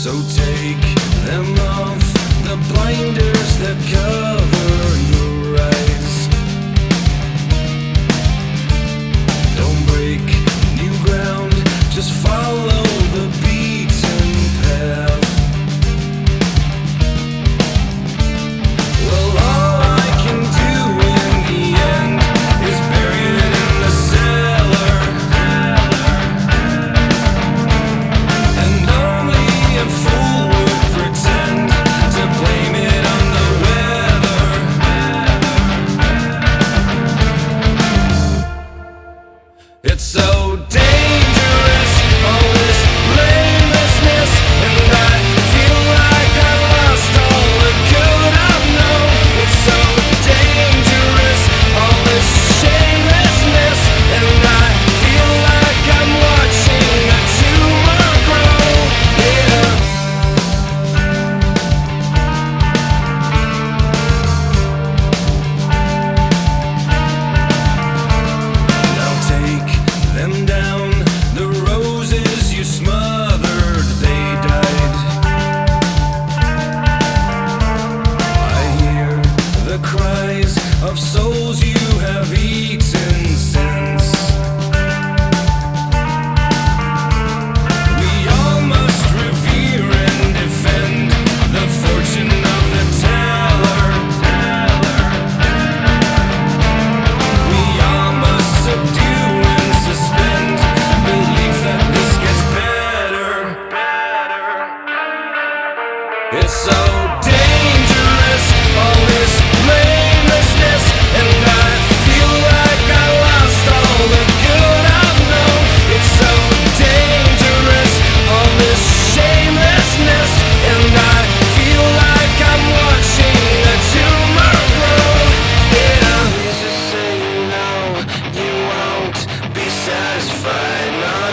So take them off, the blinders that cover your eyes. Don't break new ground, just follow the beaten path. Well, all I can do in the end is bury it in the cellar, and only a fool would pretend to blame it on the weather. It's so dangerous, all this blamelessness, and I feel like I lost all the good I've known. It's so dangerous, all this shamelessness, and I feel like I'm watching a tumor grow. Yeah. Now take them down, the roses you smothered, they died. I hear the cries of souls you have eaten since. We all must revere and defend the fortune of the teller. We all must subdue and suspend belief that this gets better. It's so dangerous, all this blamelessness, and I feel like I lost all the good I've known. It's so dangerous, all this shamelessness, and I feel like I'm watching a tumor grow. Yeah. Please just say you know you won't be satisfied, no.